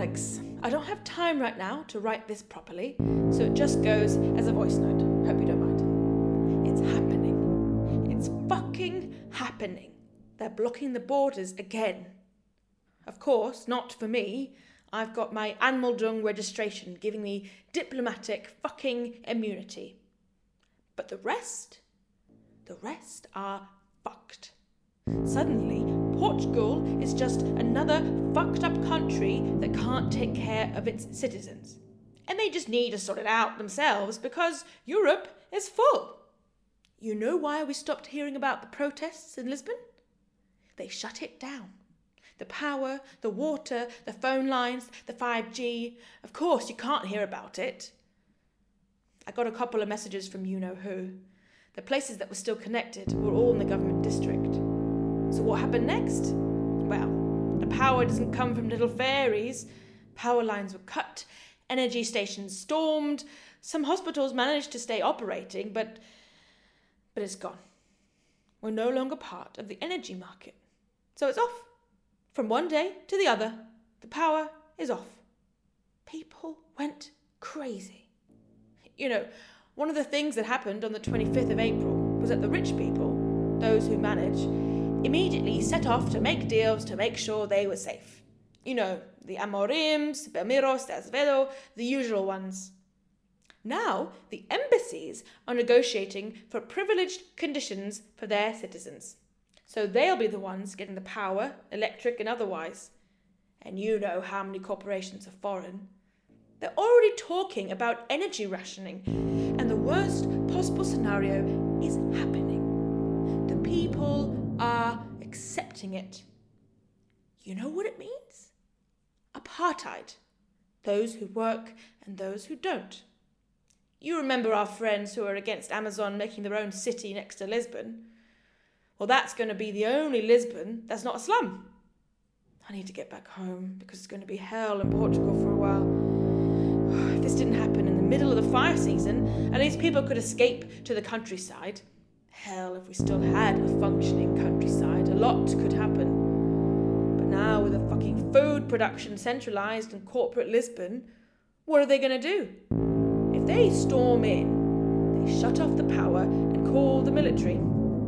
Alex, I don't have time right now to write this properly, so it just goes as a voice note. Hope you don't mind. It's happening. It's fucking happening. They're blocking the borders again. Of course, not for me. I've got my Anmeldung registration giving me diplomatic fucking immunity. But the rest are fucked. Suddenly, Portugal is just another fucked up country that can't take care of its citizens. And they just need to sort it out themselves because Europe is full. You know why we stopped hearing about the protests in Lisbon? They shut it down. The power, the water, the phone lines, the 5G. Of course, you can't hear about it. I got a couple of messages from you-know-who. The places that were still connected were all in the government district. So what happened next? Well, the power doesn't come from little fairies. Power lines were cut, energy stations stormed, some hospitals managed to stay operating, but it's gone. We're no longer part of the energy market. So it's off. From one day to the other, the power is off. People went crazy. You know, one of the things that happened on the 25th of April was that the rich people, those who manage, immediately set off to make deals to make sure they were safe. You know, the Amorims, Belmiros, Azevedo, the usual ones. Now, the embassies are negotiating for privileged conditions for their citizens. So they'll be the ones getting the power, electric and otherwise. And you know how many corporations are foreign. They're already talking about energy rationing, and the worst possible scenario is happening. The people are accepting it. You know what it means? Apartheid. Those who work and those who don't. You remember our friends who are against Amazon making their own city next to Lisbon? Well, that's going to be the only Lisbon that's not a slum. I need to get back home because it's going to be hell in Portugal for a while. If this didn't happen in the middle of the fire season, at least people could escape to the countryside. Hell, if we still had a functioning countryside, a lot could happen. But now with the fucking food production centralised in corporate Lisbon, what are they going to do? If they storm in, they shut off the power and call the military.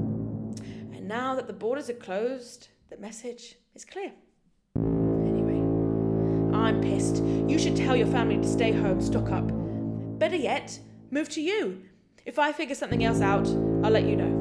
And now that the borders are closed, the message is clear. Anyway, I'm pissed. You should tell your family to stay home, stock up. Better yet, move to you. If I figure something else out, I'll let you know.